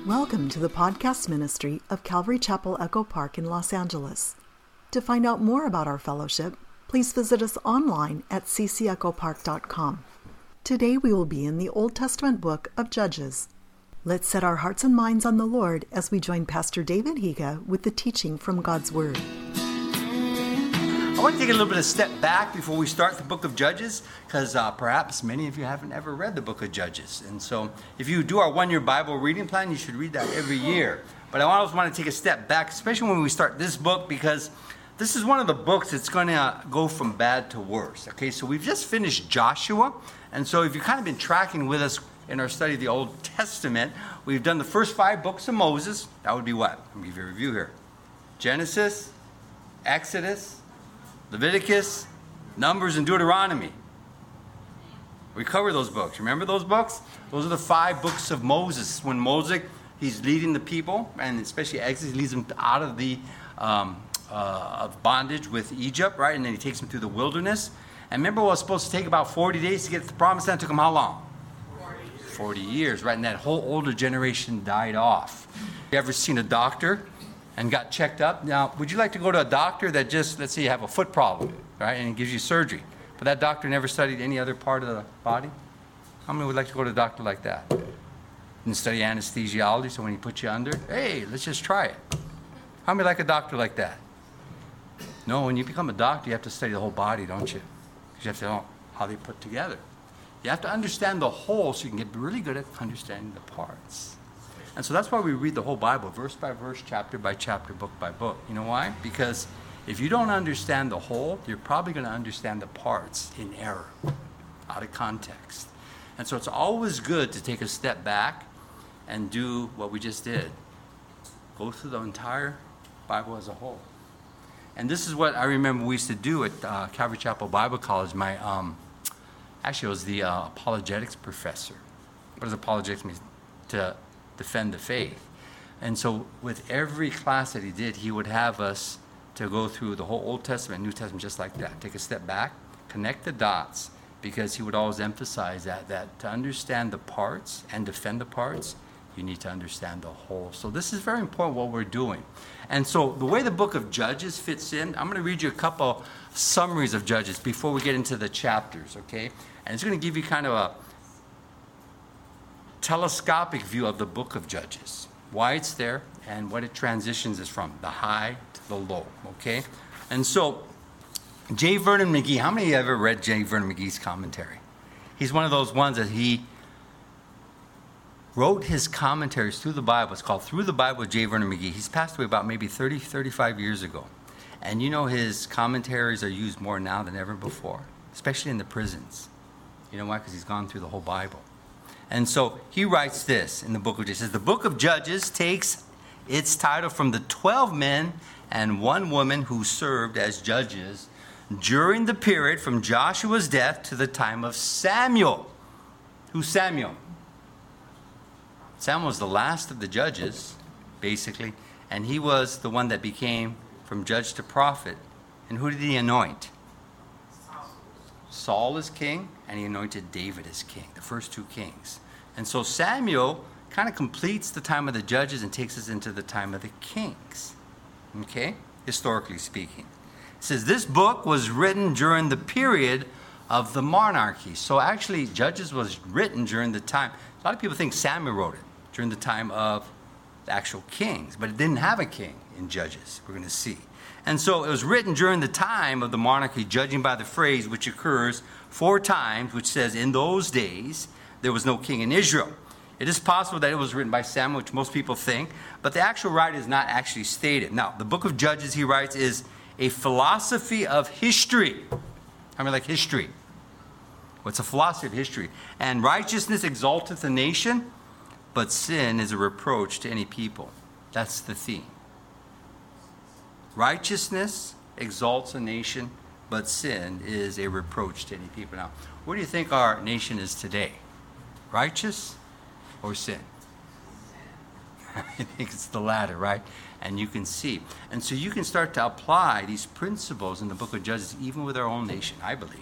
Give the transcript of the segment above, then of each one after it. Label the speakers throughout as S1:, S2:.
S1: Welcome to the podcast ministry of Calvary Chapel Echo Park in Los Angeles. To find out more about our fellowship, please visit us online at ccechopark.com. Today we will be in the Old Testament book of Judges. Let's set our hearts and minds on the Lord as we join Pastor David Higa with the teaching from God's Word.
S2: I want to take a little bit of step back before we start the book of Judges, because perhaps many of you haven't ever read the book of Judges. And so if you do our one-year Bible reading plan, you should read that every year. But I always want to take a step back, especially when we start this book, because this is one of the books that's going to go from bad to worse. Okay, so we've just finished Joshua. And so if you've kind of been tracking with us in our study of the Old Testament, we've done the first 5 books of Moses. That would be what? Let me give you a review here. Genesis, Exodus, Leviticus, Numbers, and Deuteronomy. We cover those books. Remember those books? Those are the 5 books of Moses. When Moses, he's leading the people, and especially Exodus, he leads them out of the of bondage with Egypt, right? And then he takes them through the wilderness. And remember, it was supposed to take about 40 days to get to the promised land. It took them how long? 40 years, right? And that whole older generation died off. You ever seen a doctor and got checked up? Now, would you like to go to a doctor that just, let's say you have a foot problem, right, and he gives you surgery, but that doctor never studied any other part of the body? How many would like to go to a doctor like that? Didn't study anesthesiology, so when he puts you under, hey, let's just try it. How many like a doctor like that? No, when you become a doctor, you have to study the whole body, don't you? Because you have to know how they put together. You have to understand the whole so you can get really good at understanding the parts. And so that's why we read the whole Bible, verse by verse, chapter by chapter, book by book. You know why? Because if you don't understand the whole, you're probably going to understand the parts in error, out of context. And so it's always good to take a step back and do what we just did. Go through the entire Bible as a whole. And this is what I remember we used to do at Calvary Chapel Bible College. Actually, it was the apologetics professor. What does apologetics mean? To defend the faith. And so with every class that he did, he would have us to go through the whole Old Testament, New Testament, just like that. Take a step back, connect the dots, because he would always emphasize that to understand the parts and defend the parts, you need to understand the whole. So this is very important what we're doing. And so the way the book of Judges fits in, I'm going to read you a couple summaries of Judges before we get into the chapters, okay? And it's going to give you kind of a telescopic view of the book of Judges, why it's there and what it transitions is from, the high to the low, okay? And so J. Vernon McGee, how many of you ever read J. Vernon McGee's commentary? He's one of those ones that he wrote his commentaries through the Bible. It's called Through the Bible with J. Vernon McGee. He's passed away about maybe 35 years ago. And you know his commentaries are used more now than ever before, especially in the prisons. You know why? Because he's gone through the whole Bible. And so he writes this in the book of Judges. He says, the book of Judges takes its title from the 12 men and 1 woman who served as judges during the period from Joshua's death to the time of Samuel. Who's Samuel? Samuel was the last of the judges, basically, and he was the one that became from judge to prophet. And who did he anoint? Saul as king, and he anointed David as king, the first 2 kings. And so Samuel kind of completes the time of the judges and takes us into the time of the kings, okay, historically speaking. It says this book was written during the period of the monarchy. So actually, Judges was written during the time. A lot of people think Samuel wrote it during the time of the actual kings, but it didn't have a king in Judges, we're going to see. And so it was written during the time of the monarchy, judging by the phrase which occurs 4 times, which says, in those days, there was no king in Israel. It is possible that it was written by Samuel, which most people think, but the actual writer is not actually stated. Now, the book of Judges, he writes, is a philosophy of history. I mean, like history. What's a philosophy of history? And righteousness exalteth a nation, but sin is a reproach to any people. That's the theme. Righteousness exalts a nation, but sin is a reproach to any people. Now, what do you think our nation is today? Righteous or sin? I think it's the latter, right? And you can see. And so you can start to apply these principles in the book of Judges, even with our own nation, I believe.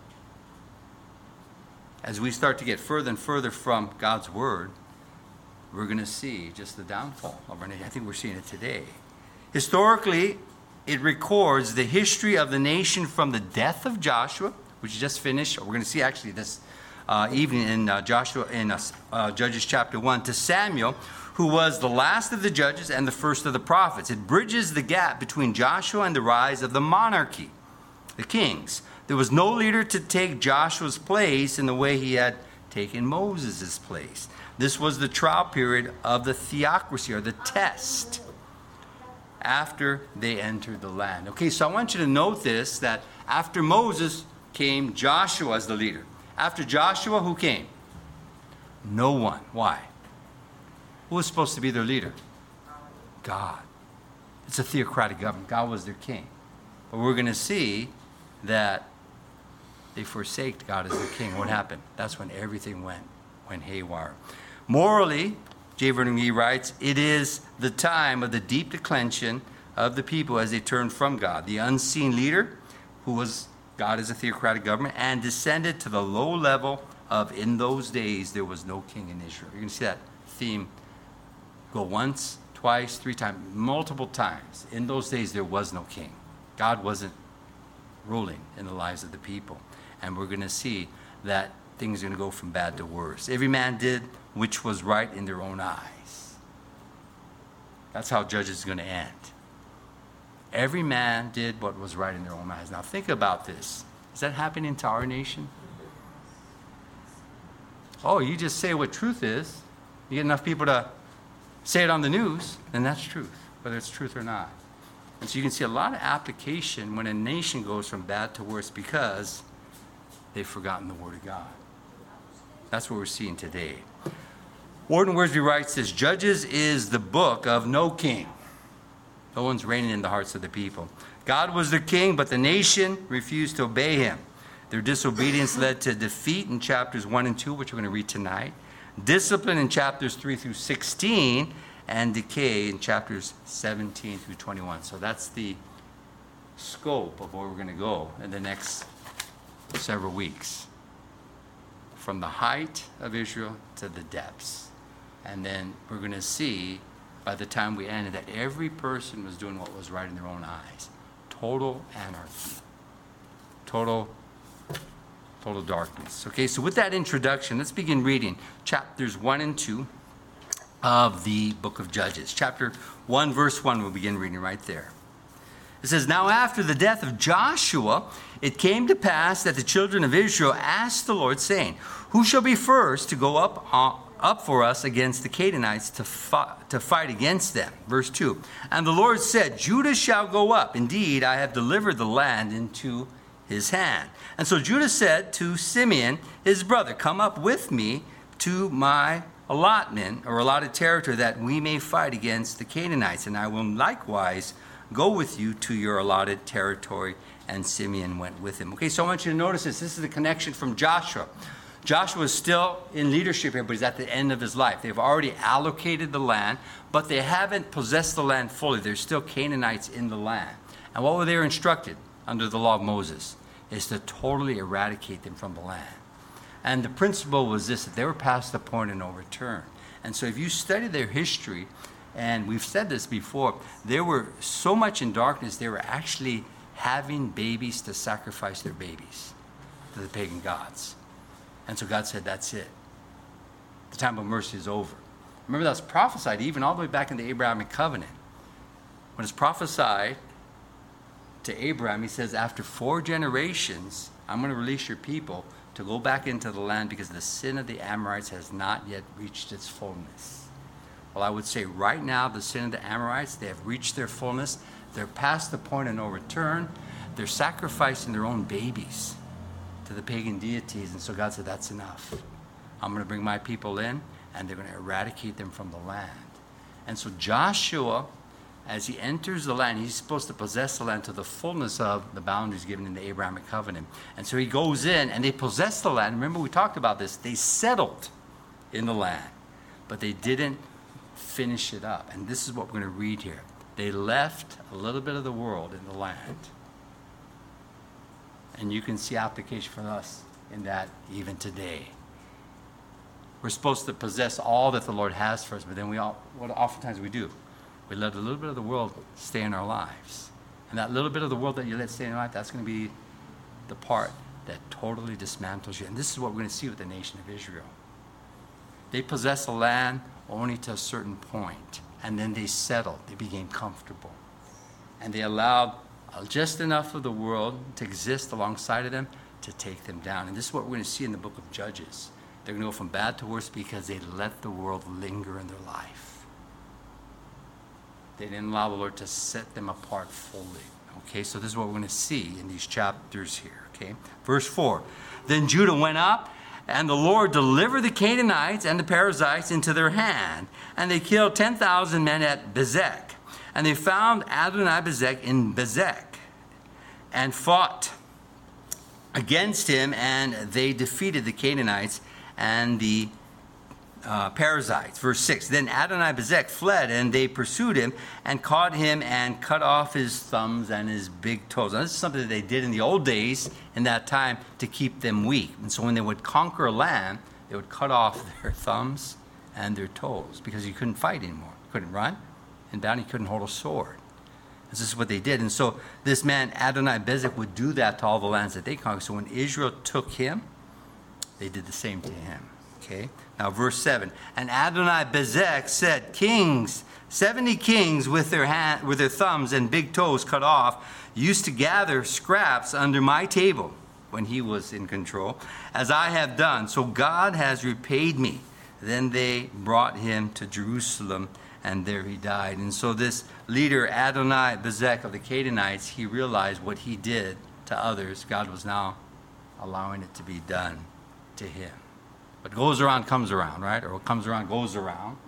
S2: As we start to get further and further from God's word, we're going to see just the downfall of our nation. I think we're seeing it today. Historically, it records the history of the nation from the death of Joshua, which you just finished. We're going to see actually this evening in Judges chapter 1, to Samuel, who was the last of the judges and the first of the prophets. It bridges the gap between Joshua and the rise of the monarchy, the kings. There was no leader to take Joshua's place in the way he had taken Moses' place. This was the trial period of the theocracy, or the test, after they entered the land. Okay, so I want you to note this, that after Moses came Joshua as the leader. After Joshua, who came? No one. Why? Who was supposed to be their leader? God. It's a theocratic government. God was their king. But we're going to see that they forsaked God as their king. What happened? That's when everything went haywire. Morally, J. Vernon McGee writes, it is the time of the deep declension of the people as they turned from God. The unseen leader, who was God as a theocratic government, and descended to the low level of, in those days, there was no king in Israel. You're going to see that theme go once, twice, three times, multiple times. In those days, there was no king. God wasn't ruling in the lives of the people. And we're going to see that things are going to go from bad to worse. Every man did which was right in their own eyes. That's how Judges is going to end. Every man did what was right in their own eyes. Now think about this. Is that happening to our nation? Oh, you just say what truth is. You get enough people to say it on the news, then that's truth, whether it's truth or not. And so you can see a lot of application when a nation goes from bad to worse because they've forgotten the Word of God. That's what we're seeing today. Warden Wiersbe writes this, Judges is the book of no king. No one's reigning in the hearts of the people. God was their king, but the nation refused to obey him. Their disobedience led to defeat in chapters 1 and 2, which we're going to read tonight. Discipline in chapters 3 through 16, and decay in chapters 17 through 21. So that's the scope of where we're going to go in the next several weeks. From the height of Israel to the depths. And then we're going to see, by the time we ended, that every person was doing what was right in their own eyes. Total anarchy. Total darkness. Okay, so with that introduction, let's begin reading chapters 1 and 2 of the book of Judges. Chapter 1, verse 1, we'll begin reading right there. It says, Now after the death of Joshua, it came to pass that the children of Israel asked the Lord, saying, Who shall be first to go up for us against the Canaanites to fight against them? Verse 2, And the Lord said, Judah shall go up. Indeed, I have delivered the land into his hand. And so Judah said to Simeon, his brother, Come up with me to my allotment, or allotted territory, that we may fight against the Canaanites, and I will likewise go with you to your allotted territory. And Simeon went with him. Okay, so I want you to notice this. This is the connection from Joshua. Joshua is still in leadership here, but he's at the end of his life. They've already allocated the land, but they haven't possessed the land fully. There's still Canaanites in the land. And what were they instructed under the law of Moses? Is to totally eradicate them from the land. And the principle was this, that they were past the point of no return. And so if you study their history, and we've said this before, they were so much in darkness, they were actually having babies to sacrifice their babies to the pagan gods. And so God said, that's it. The time of mercy is over. Remember, that's prophesied even all the way back in the Abrahamic covenant. When it's prophesied to Abraham, he says, after 4 generations, I'm going to release your people to go back into the land because the sin of the Amorites has not yet reached its fullness. Well, I would say right now, the sin of the Amorites, they have reached their fullness. They're past the point of no return. They're sacrificing their own babies to the pagan deities. And so God said, that's enough. I'm going to bring my people in, and they're going to eradicate them from the land. And so Joshua, as he enters the land, he's supposed to possess the land to the fullness of the boundaries given in the Abrahamic covenant. And so he goes in, and they possess the land. Remember, we talked about this. They settled in the land, but they didn't finish it up. And this is what we're going to read here. They left a little bit of the world in the land. And you can see application for us in that even today. We're supposed to possess all that the Lord has for us, but then what oftentimes we do, we let a little bit of the world stay in our lives. And that little bit of the world that you let stay in your life, that's going to be the part that totally dismantles you. And this is what we're going to see with the nation of Israel. They possessed the land only to a certain point, and then they settled. They became comfortable. And they allowed just enough of the world to exist alongside of them to take them down. And this is what we're going to see in the book of Judges. They're going to go from bad to worse because they let the world linger in their life. They didn't allow the Lord to set them apart fully. Okay, so this is what we're going to see in these chapters here. Okay, verse 4. Then Judah went up, and the Lord delivered the Canaanites and the Perizzites into their hand. And they killed 10,000 men at Bezek. And they found Adonai-Bezek in Bezek and fought against him, and they defeated the Canaanites and the Perizzites. Verse 6. Then Adonai-Bezek fled, and they pursued him and caught him and cut off his thumbs and his big toes. Now, this is something that they did in the old days in that time to keep them weak. And so when they would conquer a land, they would cut off their thumbs and their toes because you couldn't fight anymore. You couldn't run, and down you couldn't hold a sword. This is what they did. And so this man, Adonai-Bezek, would do that to all the lands that they conquered. So when Israel took him, they did the same to him. Okay? Now, verse 7. And Adonai-Bezek said, Kings, 70 kings with their thumbs and big toes cut off, used to gather scraps under my table when he was in control, as I have done. So God has repaid me. Then they brought him to Jerusalem, and there he died. And so this leader, Adonai-Bezek of the Canaanites, he realized what he did to others, God was now allowing it to be done to him. What goes around comes around, right? Or what comes around goes around.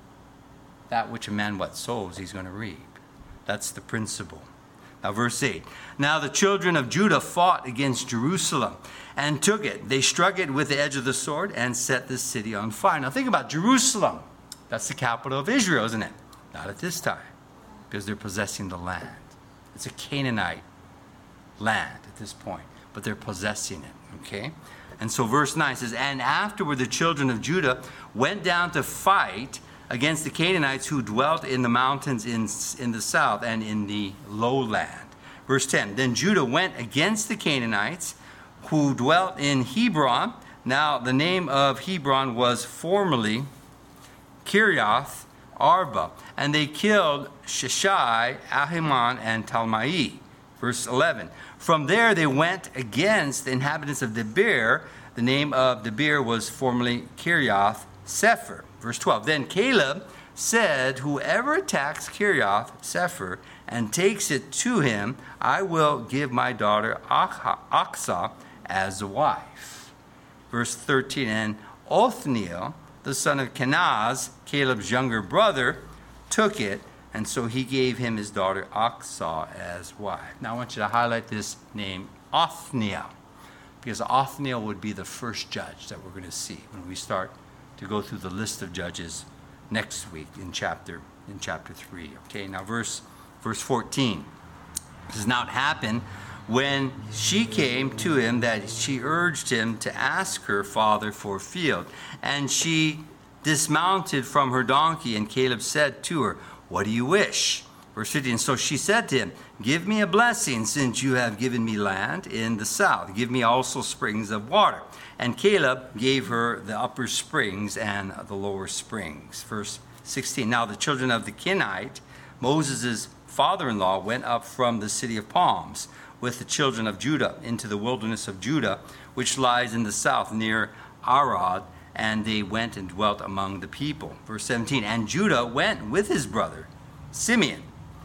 S2: That which a man sows, he's going to reap. That's the principle. Now, verse 8. Now the children of Judah fought against Jerusalem and took it. They struck it with the edge of the sword and set the city on fire. Now think about Jerusalem. That's the capital of Israel, isn't it? Not at this time, because they're possessing the land. It's a Canaanite land at this point, but they're possessing it, okay? And so verse 9 says, And afterward the children of Judah went down to fight against the Canaanites who dwelt in the mountains in the south and in the lowland. Verse 10, Then Judah went against the Canaanites who dwelt in Hebron. Now the name of Hebron was formerly Kiriath Arba, and they killed Sheshai, Ahiman, and Talmai. Verse 11. From there they went against the inhabitants of Debir. The name of Debir was formerly Kiriath Sepher. Verse 12. Then Caleb said, Whoever attacks Kiriath Sepher and takes it to him, I will give my daughter Achsah as a wife. Verse 13. And Othniel, the son of Kenaz, Caleb's younger brother, took it, and so he gave him his daughter Achsah as wife. Now I want you to highlight this name, Othniel, because Othniel would be the first judge that we're going to see when we start to go through the list of judges next week in chapter 3. Okay, now verse 14. It does not happen when she came to him that she urged him to ask her father for a field. And she dismounted from her donkey, and Caleb said to her, What do you wish? Verse 15, So she said to him, Give me a blessing, since you have given me land in the south. Give me also springs of water. And Caleb gave her the upper springs and the lower springs. Verse 16, Now the children of the Kenite, Moses' father-in-law, went up from the city of palms with the children of Judah into the wilderness of Judah, which lies in the south near Arad, and they went and dwelt among the people. Verse 17, And Judah went with his brother Simeon,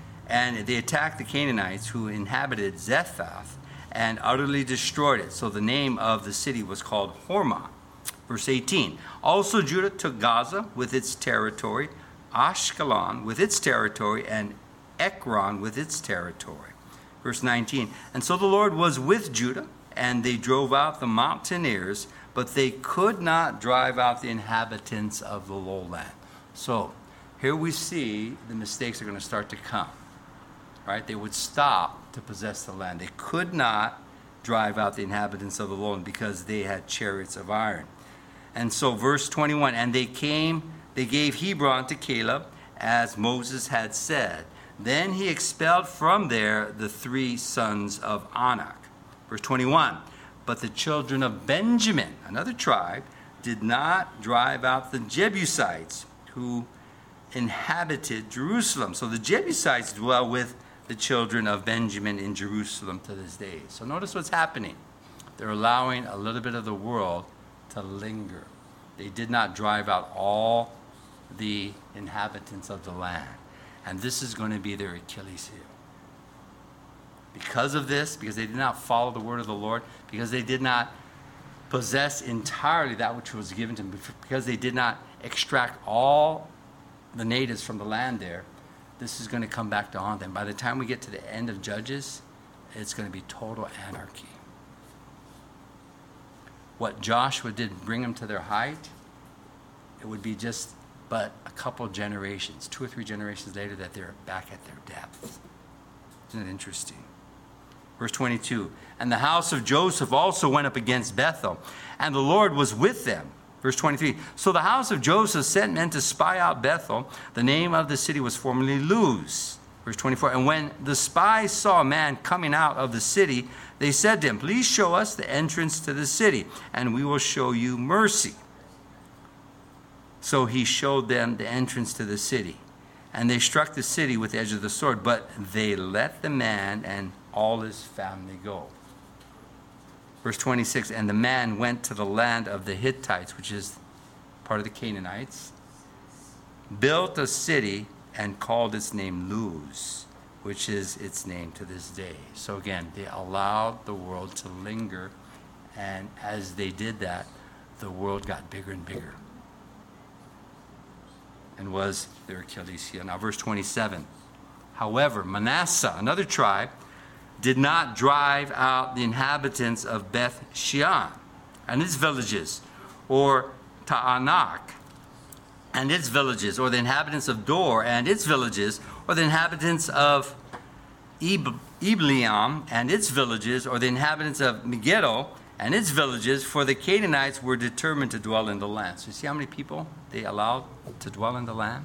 S2: and they attacked the Canaanites who inhabited Zephath and utterly destroyed it. So the name of the city was called Hormah. Verse 18, Also Judah took Gaza with its territory, Ashkelon with its territory, and Ekron with its territory. Verse 19, And so the Lord was with Judah, and they drove out the mountaineers, but they could not drive out the inhabitants of the lowland. So here we see the mistakes are going to start to come. Right? They would stop to possess the land. They could not drive out the inhabitants of the lowland because they had chariots of iron. And so verse 21, and they gave Hebron to Caleb, as Moses had said. Then he expelled from there the 3 sons of Anak. Verse 21, but the children of Benjamin, another tribe, did not drive out the Jebusites who inhabited Jerusalem. So the Jebusites dwell with the children of Benjamin in Jerusalem to this day. So notice what's happening. They're allowing a little bit of the world to linger. They did not drive out all the inhabitants of the land. And this is going to be their Achilles heel. Because of this, because they did not follow the word of the Lord, because they did not possess entirely that which was given to them, because they did not extract all the natives from the land there, this is going to come back to haunt them. By the time we get to the end of Judges, it's going to be total anarchy. What Joshua did bring them to their height, it would be just but a couple generations, 2 or 3 generations later, that they're back at their depth. Isn't it interesting? Verse 22, and the house of Joseph also went up against Bethel, and the Lord was with them. Verse 23, so the house of Joseph sent men to spy out Bethel. The name of the city was formerly Luz. Verse 24, and when the spies saw a man coming out of the city, they said to him, please show us the entrance to the city, and we will show you mercy. So he showed them the entrance to the city. And they struck the city with the edge of the sword, but they let the man and all his family go. Verse 26, and the man went to the land of the Hittites, which is part of the Canaanites, built a city and called its name Luz, which is its name to this day. So again, they allowed the world to linger, and as they did that, the world got bigger and bigger, and was their Achilles heel. Now verse 27, however, Manasseh, another tribe, did not drive out the inhabitants of Beth Shean and its villages, or Ta'anak and its villages, or the inhabitants of Dor and its villages, or the inhabitants of Ibleam and its villages, or the inhabitants of Megiddo and its villages, for the Canaanites were determined to dwell in the land. So you see how many people they allowed to dwell in the land?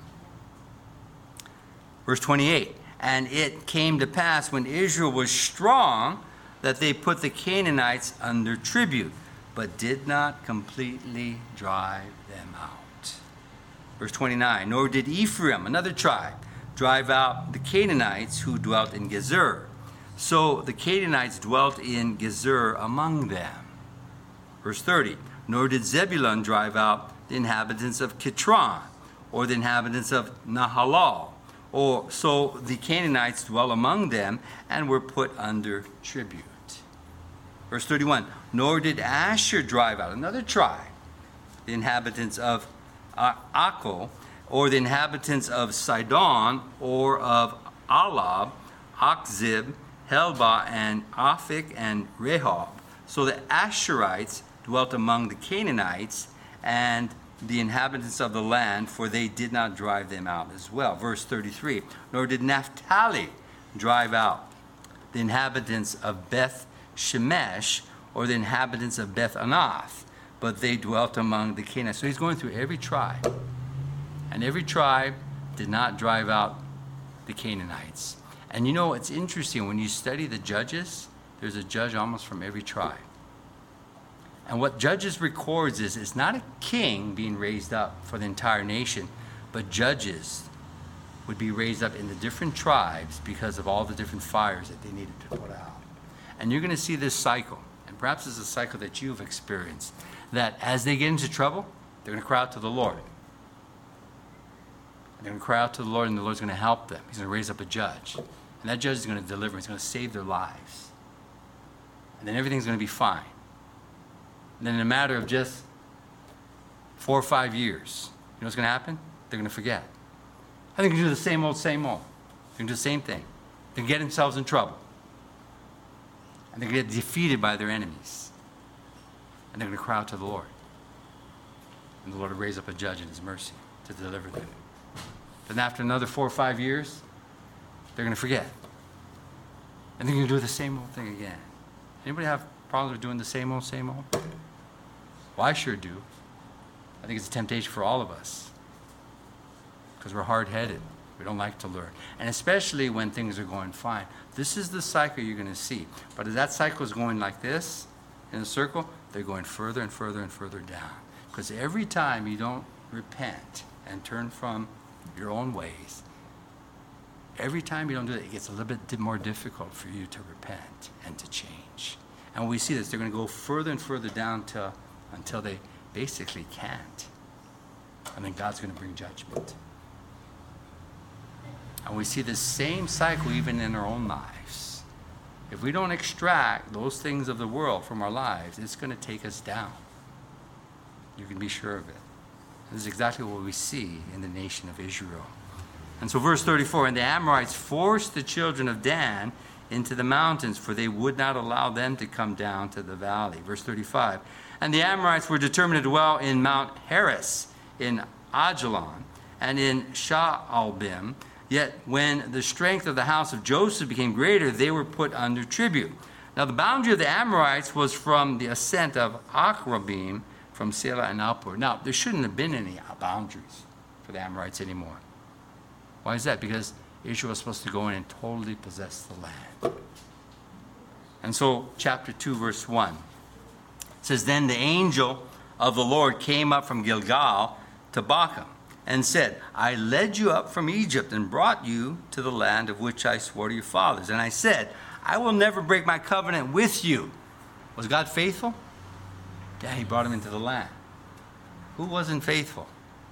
S2: Verse 28, and it came to pass when Israel was strong that they put the Canaanites under tribute, but did not completely drive them out. Verse 29, nor did Ephraim, another tribe, drive out the Canaanites who dwelt in Gezer. So the Canaanites dwelt in Gezer among them. Verse 30, nor did Zebulun drive out the inhabitants of Kitron, or the inhabitants of Nahalal. Or so the Canaanites dwell among them and were put under tribute. Verse 31, nor did Asher drive out, another tribe, the inhabitants of Akko, or the inhabitants of Sidon, or of Alab, Akzib, Helba, and Aphik, and Rehob. So the Asherites dwelt among the Canaanites and the inhabitants of the land, for they did not drive them out as well. Verse 33, nor did Naphtali drive out the inhabitants of Beth Shemesh, or the inhabitants of Beth Anath, but they dwelt among the Canaanites. So he's going through every tribe, and every tribe did not drive out the Canaanites. And you know, it's interesting, when you study the Judges, there's a judge almost from every tribe. And what Judges records is it's not a king being raised up for the entire nation, but judges would be raised up in the different tribes because of all the different fires that they needed to put out. And you're going to see this cycle, and perhaps it's a cycle that you've experienced, that as they get into trouble, they're going to cry out to the Lord. They're going to cry out to the Lord, and the Lord's going to help them. He's going to raise up a judge. And that judge is going to deliver. He's going to save their lives. And then everything's going to be fine. And then in a matter of just 4 or 5 years, you know what's going to happen? They're going to forget. I think they're going to do the same old, same old. They're going to do the same thing. They're going to get themselves in trouble. And they're going to get defeated by their enemies. And they're going to cry out to the Lord. And the Lord will raise up a judge in his mercy to deliver them. Then after another 4 or 5 years, they're going to forget. And they're going to do the same old thing again. Anybody have problems with doing the same old, same old? Well, I sure do. think it's a temptation for all of us because we're hard-headed. We don't like to learn. And especially when things are going fine. This is the cycle you're going to see. But as that cycle is going like this, in a circle, they're going further and further and further down. Because every time you don't repent and turn from your own ways, every time you don't do that, it gets a little bit more difficult for you to repent and to change. And when we see this, they're going to go further and further down until they basically can't. And then God's going to bring judgment. And we see the same cycle even in our own lives. If we don't extract those things of the world from our lives, it's going to take us down. You can be sure of it. This is exactly what we see in the nation of Israel. And so verse 34, and the Amorites forced the children of Dan into the mountains, for they would not allow them to come down to the valley. Verse 35, and the Amorites were determined to dwell in Mount Heres, in Ajalon, and in Shaalbim. Yet when the strength of the house of Joseph became greater, they were put under tribute. Now the boundary of the Amorites was from the ascent of Akrabim, from Selah and upward. Now there shouldn't have been any boundaries for the Amorites anymore. Why is that? Because Israel was supposed to go in and totally possess the land. And so chapter 2 verse 1 says, then the angel of the Lord came up from Gilgal to Bochum, and said, I led you up from Egypt and brought you to the land of which I swore to your fathers. And I said, I will never break my covenant with you. Was God faithful? Yeah, he brought him into the land. Who wasn't faithful?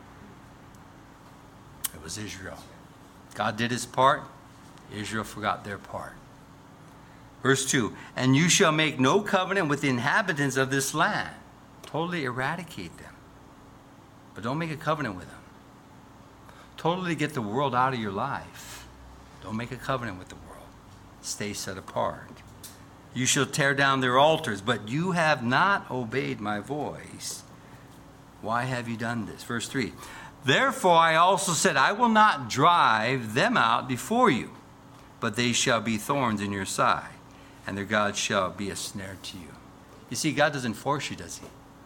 S2: It was Israel. God did his part. Israel forgot their part. Verse 2, and you shall make no covenant with the inhabitants of this land. Totally eradicate them. But don't make a covenant with them. Totally get the world out of your life. Don't make a covenant with the world. Stay set apart. You shall tear down their altars, but you have not obeyed my voice. Why have you done this? Verse 3. Therefore I also said, I will not drive them out before you, but they shall be thorns in your side, and their God shall be a snare to you. You see, God doesn't force you, does he?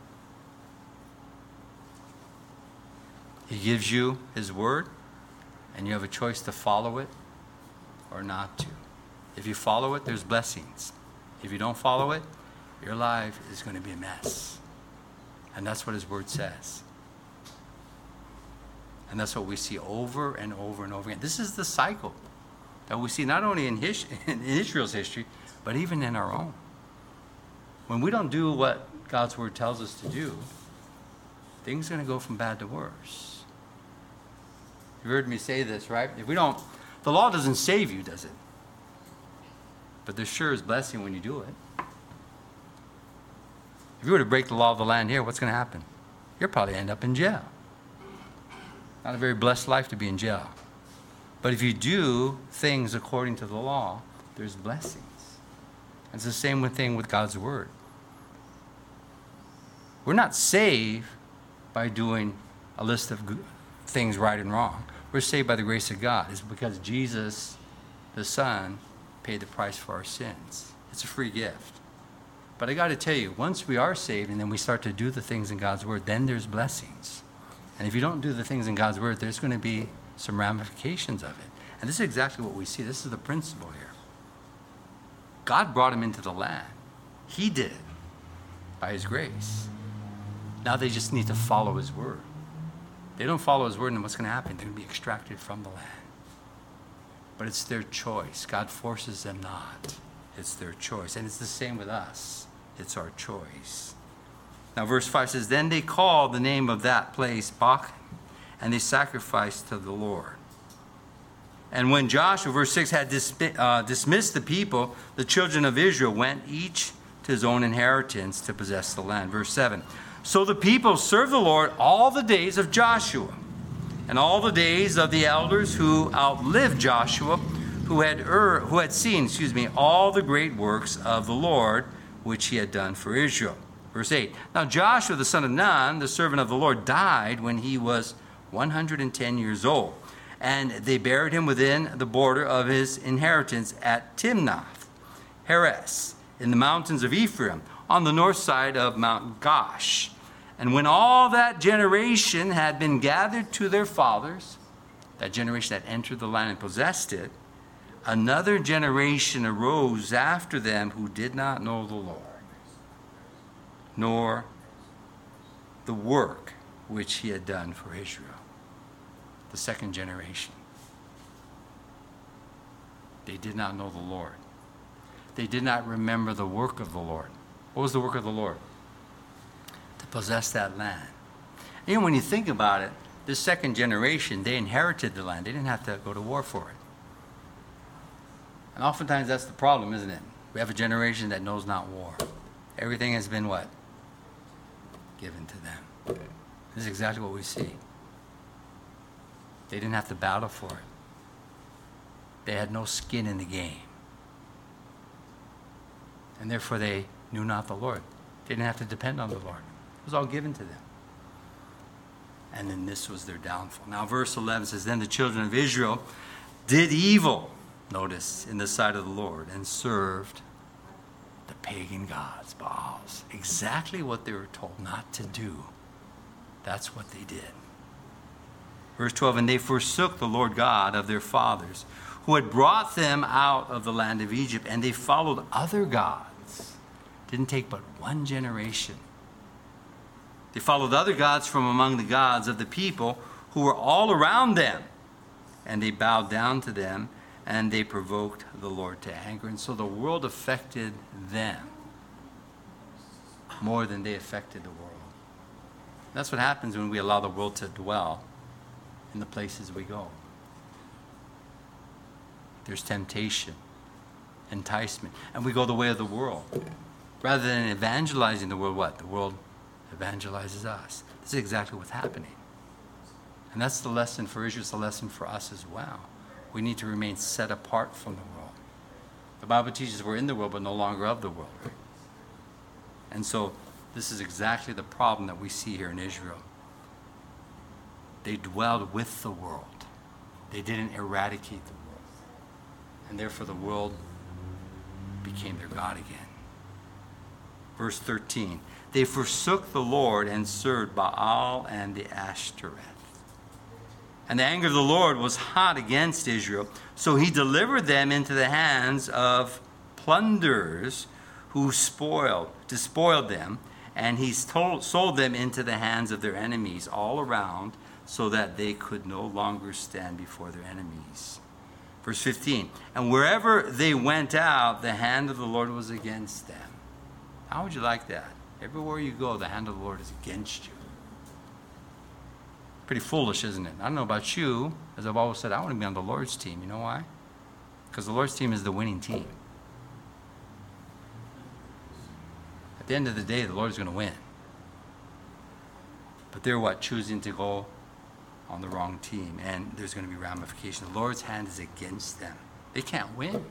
S2: He gives you his word, and you have a choice to follow it or not to. If you follow it, there's blessings. If you don't follow it, your life is going to be a mess. And that's what his word says. And that's what we see over and over and over again. This is the cycle that we see not only in Israel's history, but even in our own. When we don't do what God's word tells us to do, things are going to go from bad to worse. You've heard me say this, right? If we don't, the law doesn't save you, does it? But there sure is blessing when you do it. If you were to break the law of the land here, what's going to happen? You'll probably end up in jail. Not a very blessed life to be in jail. But if you do things according to the law, there's blessings. It's the same thing with God's word. We're not saved by doing a list of things right and wrong. We're saved by the grace of God. It's because Jesus, the Son, paid the price for our sins. It's a free gift. But I got to tell you, once we are saved and then we start to do the things in God's word, then there's blessings. And if you don't do the things in God's word, there's going to be some ramifications of it. And this is exactly what we see. This is the principle here. God brought him into the land. He did it by his grace. Now they just need to follow his word. They don't follow his word, and what's going to happen? They're going to be extracted from the land. But it's their choice. God forces them not. It's their choice. And it's the same with us. It's our choice. Now verse 5 says, then they called the name of that place Bochum, and they sacrificed to the Lord. And when Joshua, verse 6, had dismissed the people, the children of Israel went each to his own inheritance to possess the land. Verse 7. So the people served the Lord all the days of Joshua, and all the days of the elders who outlived Joshua, who had seen all the great works of the Lord, which he had done for Israel. Verse 8. Now Joshua, the son of Nun, the servant of the Lord, died when he was 110 years old. And they buried him within the border of his inheritance at Timnath Heres, in the mountains of Ephraim, on the north side of Mount Gosh. And when all that generation had been gathered to their fathers, that generation that entered the land and possessed it, another generation arose after them who did not know the Lord, nor the work which he had done for Israel. The second generation. They did not know the Lord. They did not remember the work of the Lord. What was the work of the Lord? To possess that land. And when you think about it, this second generation, they inherited the land. They didn't have to go to war for it. And oftentimes that's the problem, isn't it? We have a generation that knows not war. Everything has been what? Given to them. This is exactly what we see. They didn't have to battle for it. They had no skin in the game. And therefore they knew not the Lord. They didn't have to depend on the Lord. It was all given to them. And then this was their downfall. Now verse 11 says, Then the children of Israel did evil, notice, in the sight of the Lord, and served the pagan gods, Baals. Exactly what they were told not to do. That's what they did. Verse 12, And they forsook the Lord God of their fathers, who had brought them out of the land of Egypt, and they followed other gods. Didn't take but one generation. They followed other gods from among the gods of the people who were all around them, and they bowed down to them, and they provoked the Lord to anger. And so the world affected them more than they affected the world. That's what happens when we allow the world to dwell in the places we go. There's temptation, enticement, and we go the way of the world. Rather than evangelizing the world, what? The world evangelizes us. This is exactly what's happening. And that's the lesson for Israel. It's the lesson for us as well. We need to remain set apart from the world. The Bible teaches we're in the world, but no longer of the world. And so this is exactly the problem that we see here in Israel. They dwelled with the world. They didn't eradicate the world. And therefore the world became their God again. Verse 13, They forsook the Lord and served Baal and the Ashtoreth. And the anger of the Lord was hot against Israel, so he delivered them into the hands of plunderers who despoiled them, and he sold them into the hands of their enemies all around, so that they could no longer stand before their enemies. Verse 15, And wherever they went out, the hand of the Lord was against them. How would you like that? Everywhere you go, the hand of the Lord is against you. Pretty foolish, isn't it? I don't know about you. As I've always said, I want to be on the Lord's team. You know why? Because the Lord's team is the winning team. At the end of the day, the Lord's going to win. But they're what? Choosing to go on the wrong team. And there's going to be ramifications. The Lord's hand is against them. They can't win.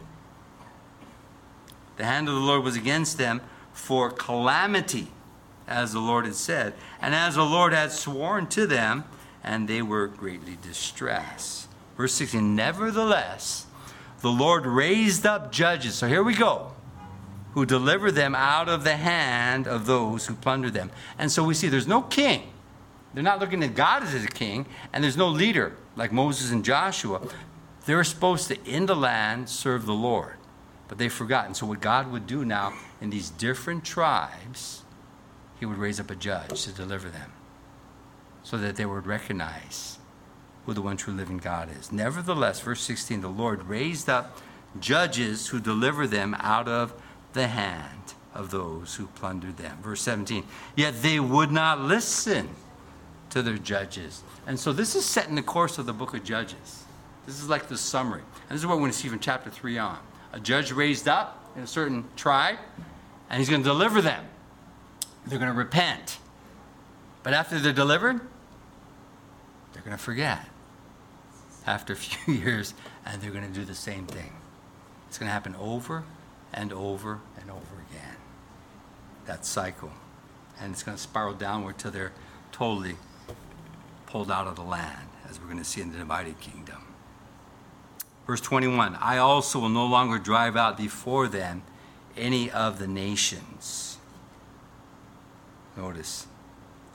S2: The hand of the Lord was against them for calamity, as the Lord had said, and as the Lord had sworn to them, and they were greatly distressed. Verse 16, Nevertheless, the Lord raised up judges. So here we go. Who delivered them out of the hand of those who plundered them. And so we see there's no king. They're not looking at God as a king, and there's no leader like Moses and Joshua. They're supposed to, in the land, serve the Lord. But they've forgotten. So what God would do now in these different tribes, he would raise up a judge to deliver them, so that they would recognize who the one true living God is. Nevertheless, verse 16, the Lord raised up judges who deliver them out of the hand of those who plundered them. Verse 17, Yet they would not listen to their judges. And so this is setting the course of the book of Judges. This is like the summary. And this is what we're going to see from chapter 3 on. A judge raised up in a certain tribe, and he's going to deliver them. They're going to repent. But after they're delivered, they're going to forget after a few years, and they're going to do the same thing. It's going to happen over and over and over again. That cycle. And it's going to spiral downward till they're totally pulled out of the land, as we're going to see in the divided kingdom. Verse 21, I also will no longer drive out before them any of the nations. Notice,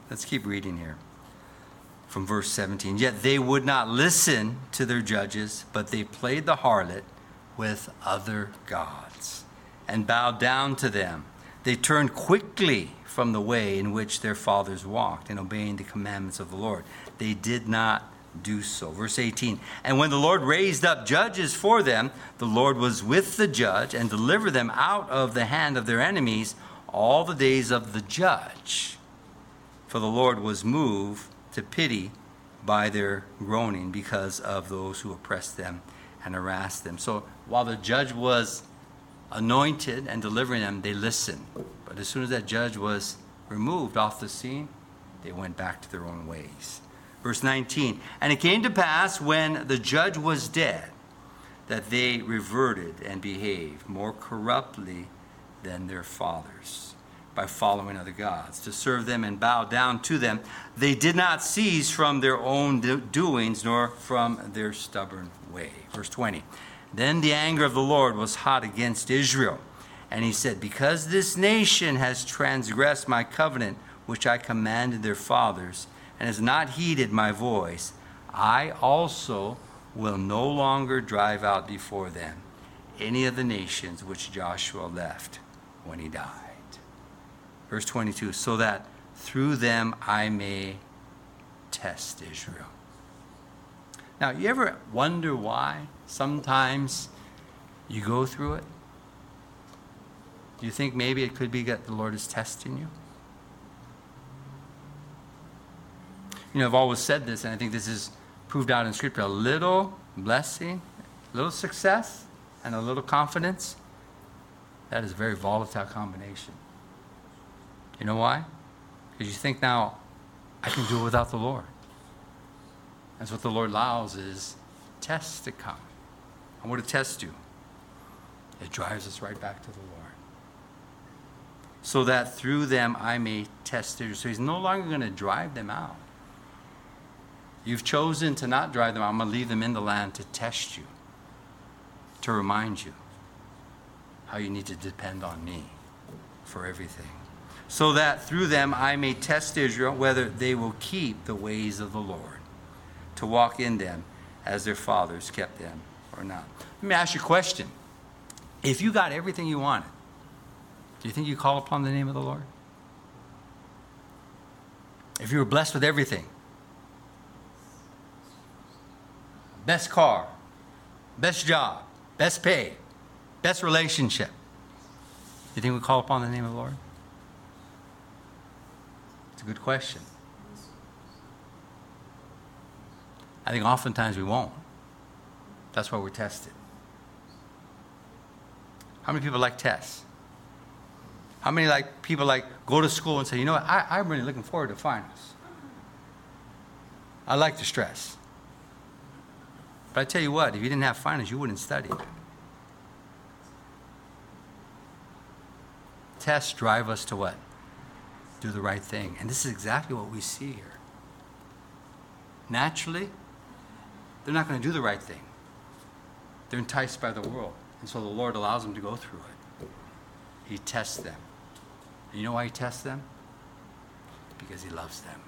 S2: Let's keep reading here. From verse 17. Yet they would not listen to their judges, but they played the harlot with other gods and bowed down to them. They turned quickly from the way in which their fathers walked in obeying the commandments of the Lord. They did not do so. Verse 18. And when the Lord raised up judges for them, the Lord was with the judge and delivered them out of the hand of their enemies all the days of the judge. For the Lord was moved to pity by their groaning because of those who oppressed them and harassed them. So while the judge was anointed and delivering them, they listened. But as soon as that judge was removed off the scene, they went back to their own ways. Verse 19, and it came to pass when the judge was dead that they reverted and behaved more corruptly than their fathers, by following other gods, to serve them and bow down to them. They did not cease from their own doings, nor from their stubborn way. Verse 20. Then the anger of the Lord was hot against Israel. And he said, because this nation has transgressed my covenant, which I commanded their fathers, and has not heeded my voice, I also will no longer drive out before them any of the nations which Joshua left when he died. Verse 22, so that through them I may test Israel. Now, you ever wonder why sometimes you go through it? Do you think maybe it could be that the Lord is testing you? You know, I've always said this, and I think this is proved out in Scripture. A little blessing, a little success, and a little confidence, that is a very volatile combination. You know why? Because you think now, I can do it without the Lord. That's what the Lord allows is tests to come. And what do tests do? It drives us right back to the Lord. So that through them I may test Israel. So he's no longer going to drive them out. You've chosen to not drive them out. I'm going to leave them in the land to test you, to remind you how you need to depend on me for everything. So that through them I may test Israel, whether they will keep the ways of the Lord, to walk in them as their fathers kept them or not. Let me ask you a question. If you got everything you wanted, do you think you call upon the name of the Lord? If you were blessed with everything, best car, best job, best pay, best relationship, do you think we call upon the name of the Lord? It's a good question. I think oftentimes we won't. That's why we're tested. How many people like tests? How many people go to school and say, you know what, I'm really looking forward to finals. I like the stress. But I tell you what, if you didn't have finals, you wouldn't study. Tests drive us to what? Do the right thing. And this is exactly what we see here. Naturally, they're not going to do the right thing. They're enticed by the world. And so the Lord allows them to go through it. He tests them. And you know why he tests them? Because he loves them.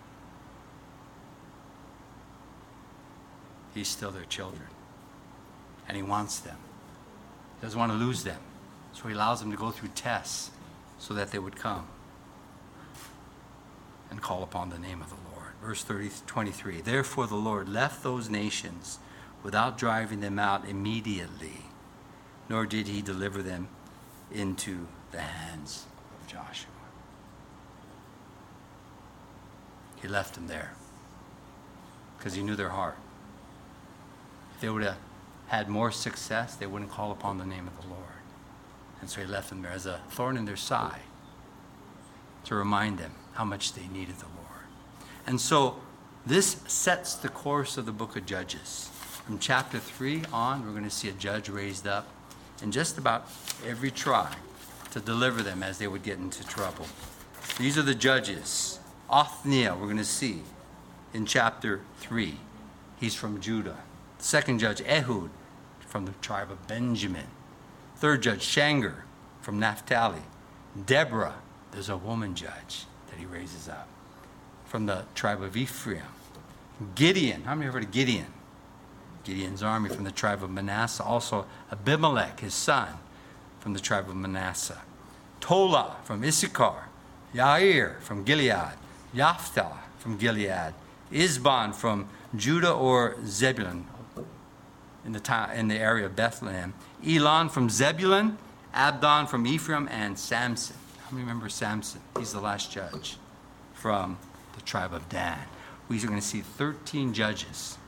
S2: He's still their children. And he wants them. He doesn't want to lose them. So he allows them to go through tests so that they would come and call upon the name of the Lord. Verse 23, therefore the Lord left those nations without driving them out immediately, nor did he deliver them into the hands of Joshua. He left them there because he knew their heart. If they would have had more success, they wouldn't call upon the name of the Lord. And so he left them there as a thorn in their side to remind them how much they needed the Lord. And so this sets the course of the book of Judges. From chapter 3 on, we're going to see a judge raised up in just about every tribe to deliver them as they would get into trouble. These are the judges. Othniel, we're going to see in chapter 3. He's from Judah. The second judge, Ehud, from the tribe of Benjamin. Third judge, Shanger, from Naphtali. Deborah, there's a woman judge that he raises up. from the tribe of Ephraim. Gideon, how many have heard of Gideon? Gideon's army from the tribe of Manasseh. Also Abimelech, his son, from the tribe of Manasseh. Tola from Issachar. Yair from Gilead. Yaphtha from Gilead. Isban from Judah or Zebulun in the area of Bethlehem. Elon from Zebulun. Abdon from Ephraim. And Samson. How many remember Samson? He's the last judge from the tribe of Dan. We are going to see 13 judges.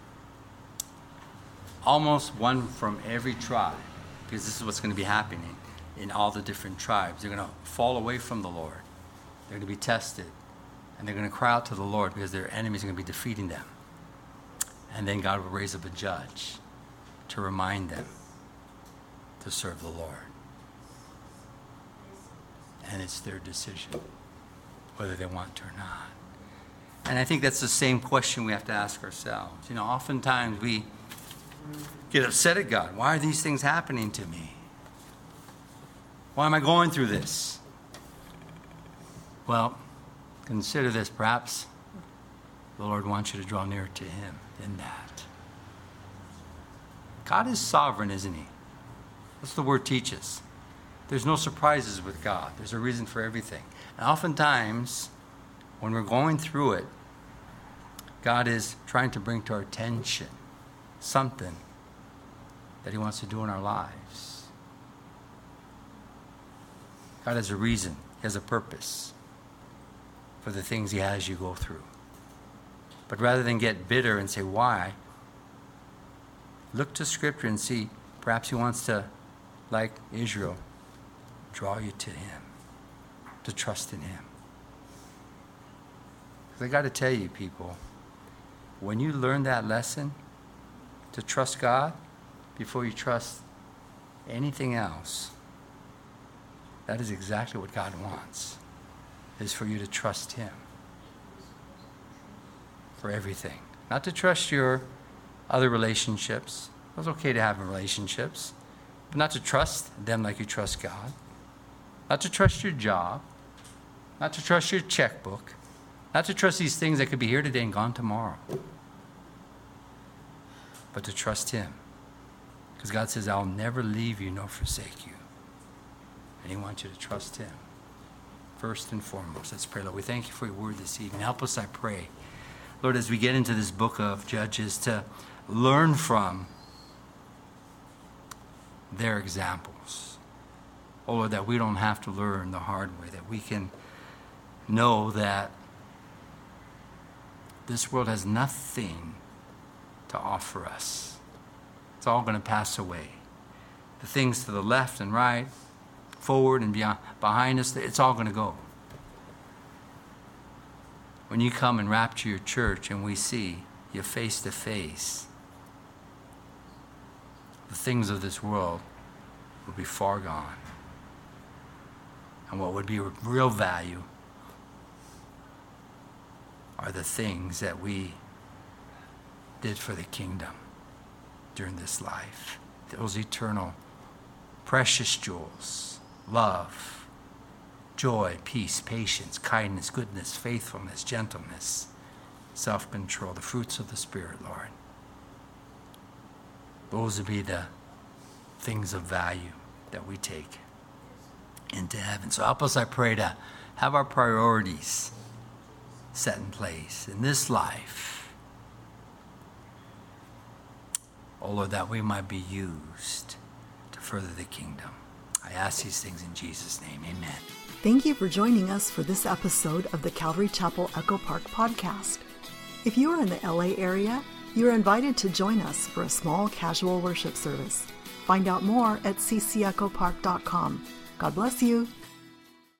S2: Almost one from every tribe, because this is what's going to be happening in all the different tribes. They're going to fall away from the Lord. They're going to be tested, and they're going to cry out to the Lord because their enemies are going to be defeating them. And then God will raise up a judge to remind them to serve the Lord. And it's their decision whether they want to or not. And I think that's the same question we have to ask ourselves. Oftentimes we get upset at God. Why are these things happening to me? Why am I going through this? Well, consider this. Perhaps the Lord wants you to draw near to Him in that. God is sovereign, isn't He? That's what the Word teaches. There's no surprises with God. There's a reason for everything. And oftentimes, when we're going through it, God is trying to bring to our attention something that He wants to do in our lives. God has a reason. He has a purpose for the things He has you go through. But rather than get bitter and say, why? Look to Scripture and see, perhaps He wants to, like Israel, draw you to Him, to trust in Him. Because I got to tell you, people, when you learn that lesson, to trust God before you trust anything else, that is exactly what God wants, is for you to trust Him for everything. Not to trust your other relationships. It's okay to have relationships, but not to trust them like you trust God. Not to trust your job. Not to trust your checkbook. Not to trust these things that could be here today and gone tomorrow. But to trust Him. Because God says, I'll never leave you nor forsake you. And He wants you to trust Him. First and foremost. Let's pray, Lord. We thank You for Your word this evening. Help us, I pray, Lord, as we get into this book of Judges, to learn from their examples. Oh, Lord, that we don't have to learn the hard way, that we can know that this world has nothing to offer us. It's all going to pass away. The things to the left and right, forward and beyond, behind us, it's all going to go. When you come and rapture your church and we see you face to face, the things of this world will be far gone. And what would be of real value are the things that we did for the kingdom during this life. Those eternal, precious jewels: love, joy, peace, patience, kindness, goodness, faithfulness, gentleness, self-control, the fruits of the Spirit, Lord. Those would be the things of value that we take into heaven. So help us, I pray, to have our priorities set in place in this life. Oh Lord, that we might be used to further the kingdom. I ask these things in Jesus' name. Amen.
S1: Thank you for joining us for this episode of the Calvary Chapel Echo Park podcast. If you are in the LA area, you are invited to join us for a small casual worship service. Find out more at ccechopark.com. God bless you.